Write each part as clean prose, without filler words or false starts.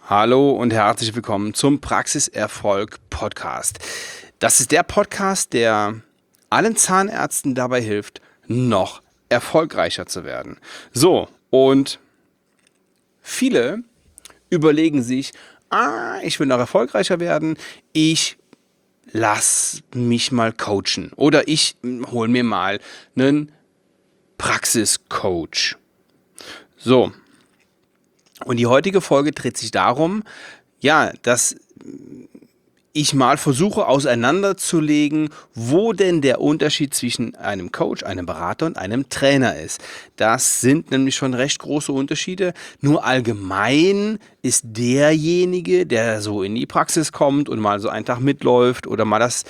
Hallo und herzlich willkommen zum Praxiserfolg Podcast. Das ist der Podcast, der allen Zahnärzten dabei hilft, noch erfolgreicher zu werden. So, und viele überlegen sich, ich will noch erfolgreicher werden, ich lass mich mal coachen oder ich hole mir mal einen Praxiscoach. So. Und die heutige Folge dreht sich darum, dass ich mal versuche auseinanderzulegen, wo denn der Unterschied zwischen einem Coach, einem Berater und einem Trainer ist. Das sind nämlich schon recht große Unterschiede. Nur allgemein ist derjenige, der so in die Praxis kommt und mal so einen Tag mitläuft oder mal das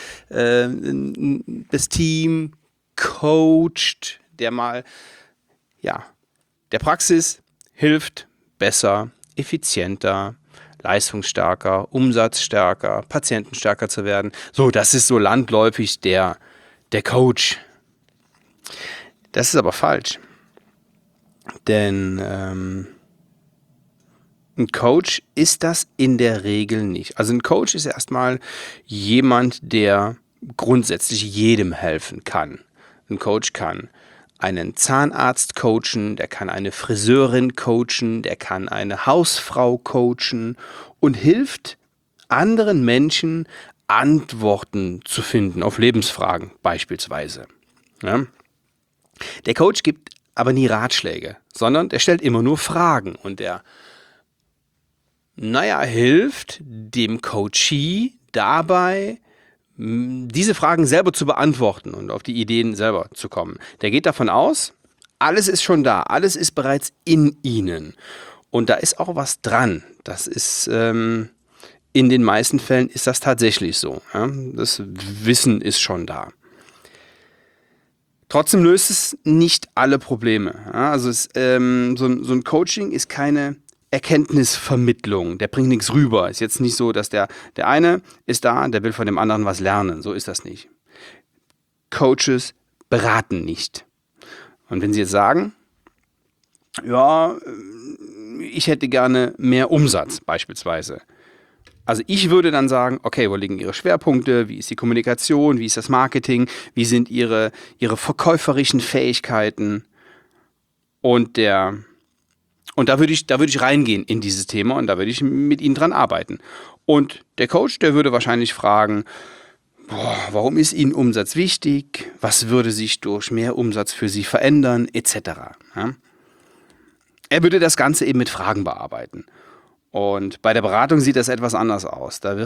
Team coacht, der mal der Praxis hilft, besser, effizienter, leistungsstärker, umsatzstärker, patientenstärker zu werden. So, das ist so landläufig der Coach. Das ist aber falsch. Denn ein Coach ist das in der Regel nicht. Also ein Coach ist erstmal jemand, der grundsätzlich jedem helfen kann. Ein Coach kann einen Zahnarzt coachen, der kann eine Friseurin coachen, der kann eine Hausfrau coachen und hilft anderen Menschen, Antworten zu finden auf Lebensfragen beispielsweise. Ja? Der Coach gibt aber nie Ratschläge, sondern der stellt immer nur Fragen und der hilft dem Coachee dabei, diese Fragen selber zu beantworten und auf die Ideen selber zu kommen. Der geht davon aus, alles ist schon da, alles ist bereits in ihnen. Und da ist auch was dran. Das ist, in den meisten Fällen ist das tatsächlich so. Ja? Das Wissen ist schon da. Trotzdem löst es nicht alle Probleme. Ja? Also so ein Coaching ist keine Erkenntnisvermittlung, der bringt nichts rüber. Ist jetzt nicht so, dass der eine ist da, der will von dem anderen was lernen. So ist das nicht. Coaches beraten nicht. Und wenn Sie jetzt sagen, ich hätte gerne mehr Umsatz beispielsweise. Also ich würde dann sagen, okay, wo liegen Ihre Schwerpunkte, wie ist die Kommunikation, wie ist das Marketing, wie sind Ihre verkäuferischen Fähigkeiten und da würde ich reingehen in dieses Thema und da würde ich mit Ihnen dran arbeiten. Und der Coach, der würde wahrscheinlich fragen, warum ist Ihnen Umsatz wichtig? Was würde sich durch mehr Umsatz für Sie verändern? Etc. Ja? Er würde das Ganze eben mit Fragen bearbeiten. Und bei der Beratung sieht das etwas anders aus. Der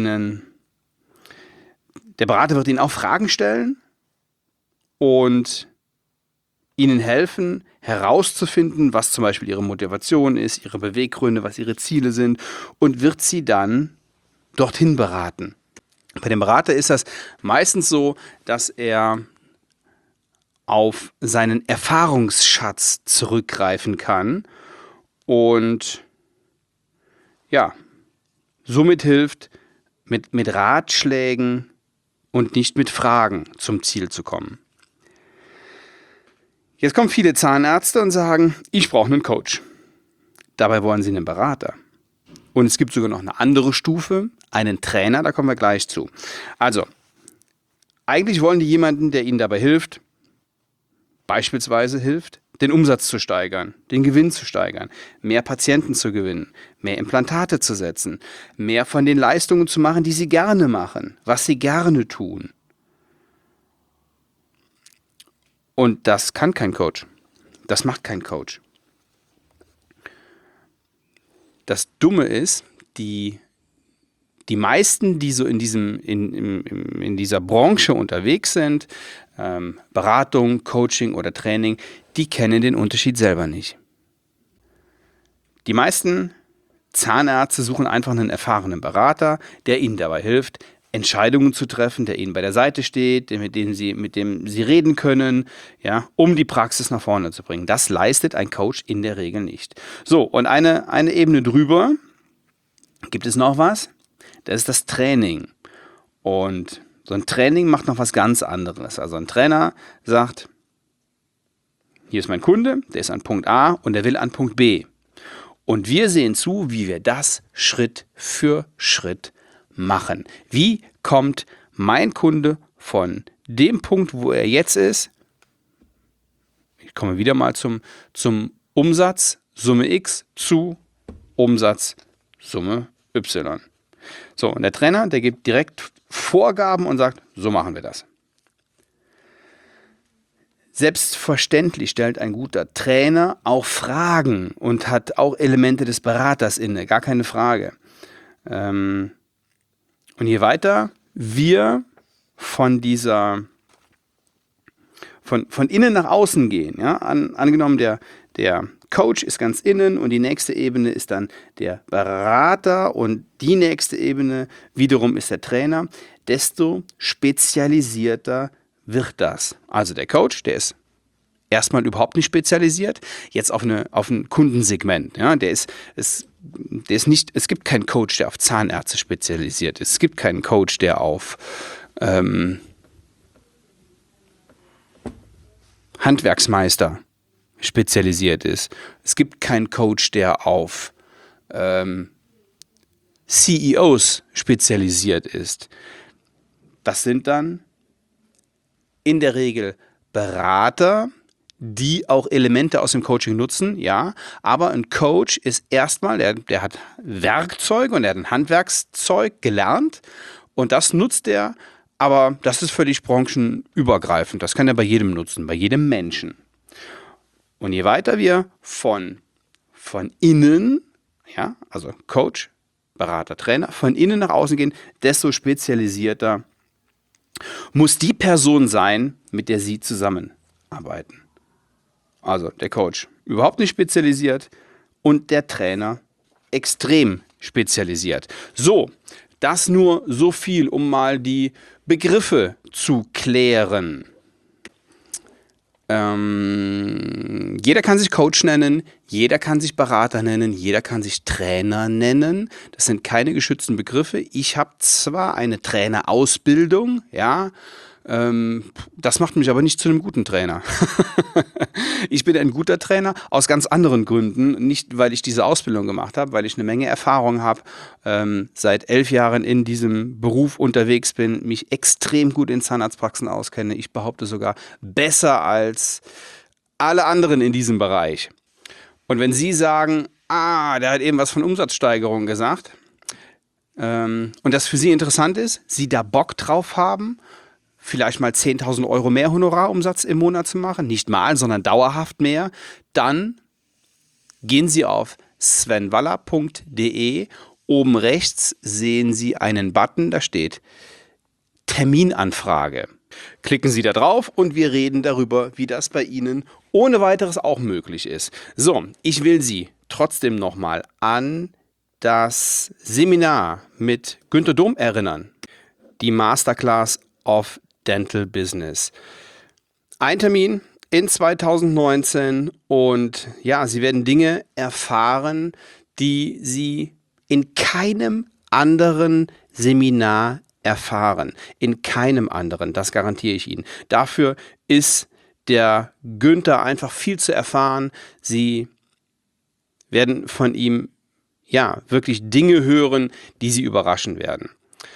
Berater wird Ihnen auch Fragen stellen und Ihnen helfen, herauszufinden, was zum Beispiel Ihre Motivation ist, Ihre Beweggründe, was Ihre Ziele sind und wird Sie dann dorthin beraten. Bei dem Berater ist das meistens so, dass er auf seinen Erfahrungsschatz zurückgreifen kann und somit hilft, mit Ratschlägen und nicht mit Fragen zum Ziel zu kommen. Jetzt kommen viele Zahnärzte und sagen, ich brauche einen Coach. Dabei wollen sie einen Berater. Und es gibt sogar noch eine andere Stufe, einen Trainer, da kommen wir gleich zu. Also, eigentlich wollen die jemanden, der ihnen dabei hilft, beispielsweise hilft, den Umsatz zu steigern, den Gewinn zu steigern, mehr Patienten zu gewinnen, mehr Implantate zu setzen, mehr von den Leistungen zu machen, die sie gerne machen, was sie gerne tun. Und das kann kein Coach. Das macht kein Coach. Das Dumme ist, die meisten, die so in dieser Branche unterwegs sind, Beratung, Coaching oder Training, die kennen den Unterschied selber nicht. Die meisten Zahnärzte suchen einfach einen erfahrenen Berater, der ihnen dabei hilft, Entscheidungen zu treffen, der ihnen bei der Seite steht, mit dem sie reden können, um die Praxis nach vorne zu bringen. Das leistet ein Coach in der Regel nicht. So, und eine Ebene drüber gibt es noch was, das ist das Training. Und so ein Training macht noch was ganz anderes. Also ein Trainer sagt, hier ist mein Kunde, der ist an Punkt A und der will an Punkt B. Und wir sehen zu, wie wir das Schritt für Schritt machen. Wie kommt mein Kunde von dem Punkt, wo er jetzt ist, ich komme wieder mal zum Umsatz, Summe X zu Umsatz, Summe Y. So, und der Trainer, der gibt direkt Vorgaben und sagt, so machen wir das. Selbstverständlich stellt ein guter Trainer auch Fragen und hat auch Elemente des Beraters inne, gar keine Frage. Und je weiter wir von innen nach außen gehen, ja, angenommen der Coach ist ganz innen und die nächste Ebene ist dann der Berater und die nächste Ebene wiederum ist der Trainer, desto spezialisierter wird das. Also der Coach, der ist erstmal überhaupt nicht spezialisiert, jetzt auf ein Kundensegment. Ja, es gibt keinen Coach, der auf Zahnärzte spezialisiert ist. Es gibt keinen Coach, der auf Handwerksmeister spezialisiert ist. Es gibt keinen Coach, der auf CEOs spezialisiert ist. Das sind dann in der Regel Berater, die auch Elemente aus dem Coaching nutzen, ja, aber ein Coach ist erstmal, der hat Werkzeuge und er hat ein Handwerkszeug gelernt und das nutzt er, aber das ist völlig branchenübergreifend. Das kann er bei jedem nutzen, bei jedem Menschen. Und je weiter wir von innen, ja, also Coach, Berater, Trainer, von innen nach außen gehen, desto spezialisierter muss die Person sein, mit der Sie zusammenarbeiten. Also der Coach überhaupt nicht spezialisiert und der Trainer extrem spezialisiert. So, das nur so viel, um mal die Begriffe zu klären. Jeder kann sich Coach nennen, jeder kann sich Berater nennen, jeder kann sich Trainer nennen. Das sind keine geschützten Begriffe. Ich habe zwar eine Trainerausbildung, ja, das macht mich aber nicht zu einem guten Trainer. Ich bin ein guter Trainer aus ganz anderen Gründen, nicht weil ich diese Ausbildung gemacht habe, weil ich eine Menge Erfahrung habe, seit 11 Jahren in diesem Beruf unterwegs bin, mich extrem gut in Zahnarztpraxen auskenne. Ich behaupte sogar besser als alle anderen in diesem Bereich. Und wenn Sie sagen, der hat eben was von Umsatzsteigerung gesagt, und das für Sie interessant ist, Sie da Bock drauf haben, vielleicht mal 10.000 Euro mehr Honorarumsatz im Monat zu machen, nicht mal, sondern dauerhaft mehr, dann gehen Sie auf svenwaller.de. Oben rechts sehen Sie einen Button, da steht Terminanfrage. Klicken Sie da drauf und wir reden darüber, wie das bei Ihnen ohne weiteres auch möglich ist. So, ich will Sie trotzdem nochmal an das Seminar mit Günter Dom erinnern. Die Masterclass of Dental Business. Ein Termin in 2019 und ja, Sie werden Dinge erfahren, die Sie in keinem anderen Seminar erfahren. In keinem anderen, das garantiere ich Ihnen. Dafür ist der Günther einfach viel zu erfahren. Sie werden von ihm ja wirklich Dinge hören, die Sie überraschen werden.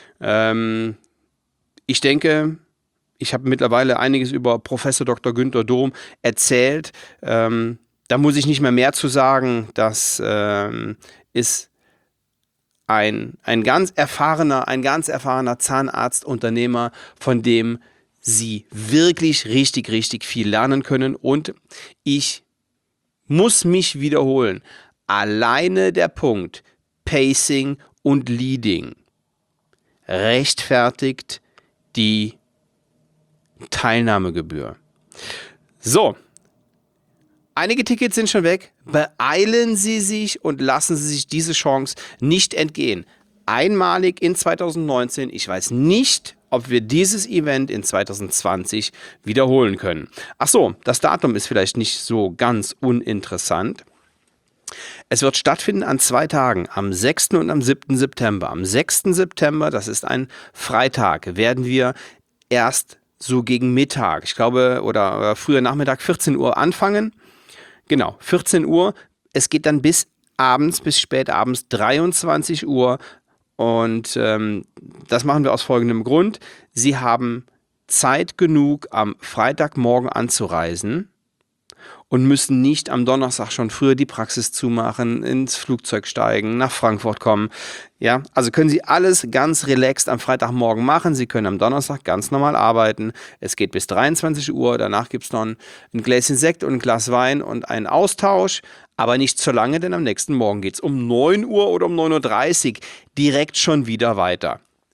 Ich denke, ich habe mittlerweile einiges über Professor Dr. Günter Dom erzählt. Da muss ich nicht mehr zu sagen. Das ist ein ganz erfahrener Zahnarztunternehmer, von dem Sie wirklich richtig viel lernen können. Und ich muss mich wiederholen. Alleine der Punkt Pacing und Leading rechtfertigt die Teilnahmegebühr. So, einige Tickets sind schon weg. Beeilen Sie sich und lassen Sie sich diese Chance nicht entgehen. Einmalig in 2019. Ich weiß nicht, ob wir dieses Event in 2020 wiederholen können. Ach so, das Datum ist vielleicht nicht so ganz uninteressant. Es wird stattfinden an 2 Tagen, am 6. und am 7. September. Am 6. September, das ist ein Freitag, werden wir erst so gegen Mittag, ich glaube, oder früher Nachmittag, 14 Uhr anfangen. Genau, 14 Uhr. Es geht dann bis abends bis spät abends 23 Uhr. Und das machen wir aus folgendem Grund. Sie haben Zeit genug, am Freitagmorgen anzureisen und müssen nicht am Donnerstag schon früher die Praxis zumachen, ins Flugzeug steigen, nach Frankfurt kommen. Ja, also können Sie alles ganz relaxed am Freitagmorgen machen. Sie können am Donnerstag ganz normal arbeiten. Es geht bis 23 Uhr. Danach gibt es noch ein Gläschen Sekt und ein Glas Wein und einen Austausch. Aber nicht zu lange, denn am nächsten Morgen geht es um 9 Uhr oder um 9:30 Uhr direkt schon wieder weiter.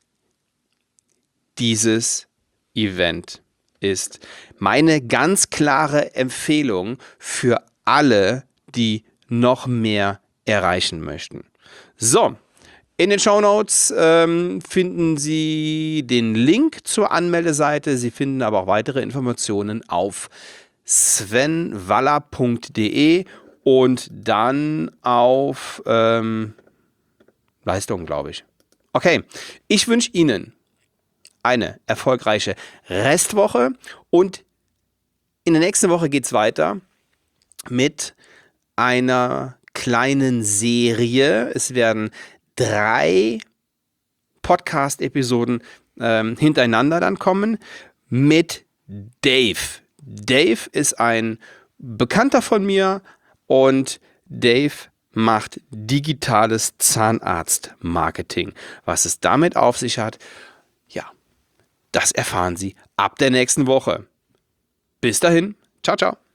Dieses Event ist meine ganz klare Empfehlung für alle, die noch mehr erreichen möchten. So, in den Shownotes finden Sie den Link zur Anmeldeseite. Sie finden aber auch weitere Informationen auf svenwaller.de und dann auf Leistungen, glaube ich. Okay, ich wünsche Ihnen eine erfolgreiche Restwoche und in der nächsten Woche geht es weiter mit einer kleinen Serie. Es werden 3 Podcast-Episoden hintereinander dann kommen mit Dave. Dave ist ein Bekannter von mir und Dave macht digitales Zahnarztmarketing. Was es damit auf sich hat, ja, das erfahren Sie ab der nächsten Woche. Bis dahin, ciao, ciao.